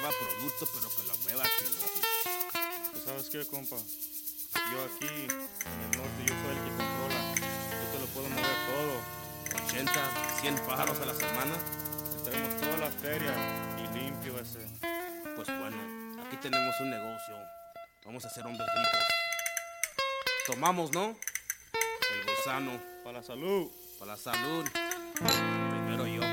mueva producto, pero que lo mueva chingón. ¿Tú sabes qué, compa? Yo aquí, en el norte, yo soy el que controla. Yo te lo puedo mover todo. 80, 100 pájaros a la semana. Te traemos toda la feria y limpio ese. Pues bueno, aquí tenemos un negocio. Vamos a ser hombres ricos. Tomamos, ¿no? El gusano. Para la salud. Para la salud. Primero yo.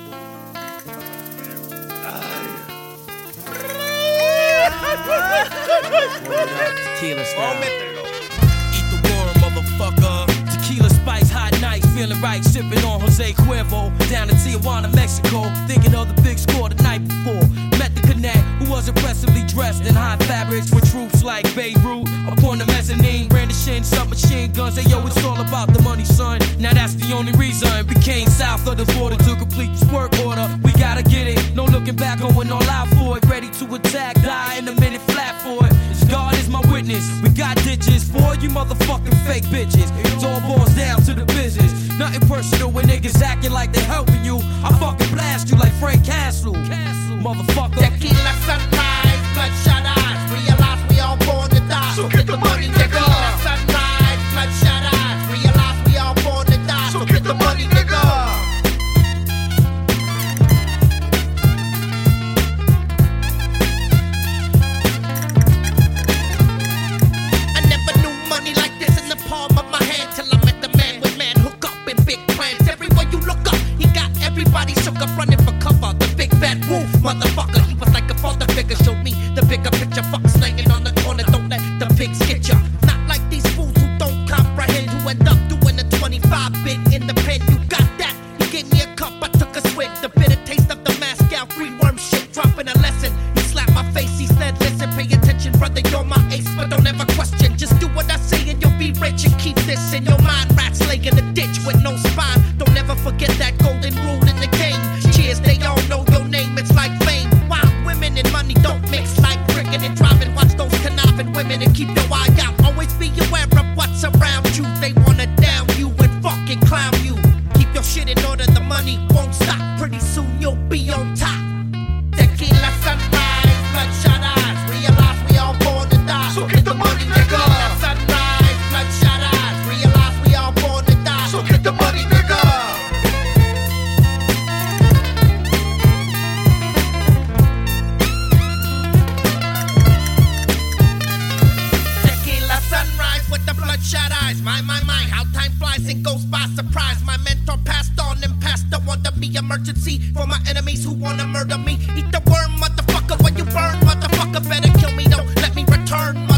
Tequila style. Cómetelo. Eat the worm, motherfucker. Tequila spice, hot nights, feeling right, sipping on Jose Cuervo. Down in Tijuana, Mexico, thinking of the big score the night before. Met the connect, who was impressively dressed in high fabrics with troops like Beirut upon the mezzanine, brandishing submachine guns. Hey yo, it's all about the money, son. Now that's the only reason we came south of the border to complete this work order. We gotta get it, no looking back, going all out for it. Ready to attack, die in a minute, flat for it. God is my witness. We got ditches for you motherfucking fake bitches. It all boils down to the business. Nothing personal when niggas acting like they helping you. I fucking blast you like Frank Castle. Motherfucker. Tequila sunrise, bloodshot eyes. Realize we all born to die. So get the money, nigga. Tequila sunrise, bloodshot eyes. Realize we all born to die. So get the money, nigga. I never knew money like this in the palm of my hand till I met the man with man hook up and big plans. Everywhere you look up, he got everybody shook up running for cover. The big bad wolf, motherfucker. He was like a father figure, showed me the bigger picture. Fuck slanging on the corner, don't let the pigs get ya. Not like these fools who don't comprehend, who end up doing a 25 bit in the pen. You got that? He gave me a cup, I took a swig. The bitter taste of the Moscow free worm shit, dropping a lesson. He slapped my face, he said, listen, pay attention, brother, you're my ace, but don't ever question. Just do what I say and you'll be rich, and keep this in your mind. Rats laying in the ditch with no spine. Don't ever forget that golden rule in the game. Cheers, they all know your name, it's like fame. Wild women and money don't mix, like drinking and driving. Watch those conniving women and keep your eye out. Always be aware of what's around you. They wanna down you and fucking clown you. Keep your shit in order, the money won't stop. Pretty soon you'll be on top. Tequila sunrise, bloodshot eyes. Realize we all born to die. So get the money, nigga. Tequila sunrise, bloodshot eyes. Realize we all born to die. So get the money, nigga. Tequila sunrise with the bloodshot eyes. My, how time flies and goes by surprise. My mentor passed on and passed on to me. Emergency for my enemies who wanna murder me. Eat the worm, motherfucker, when you burn, motherfucker, better kill me. Don't let me return, motherfucker.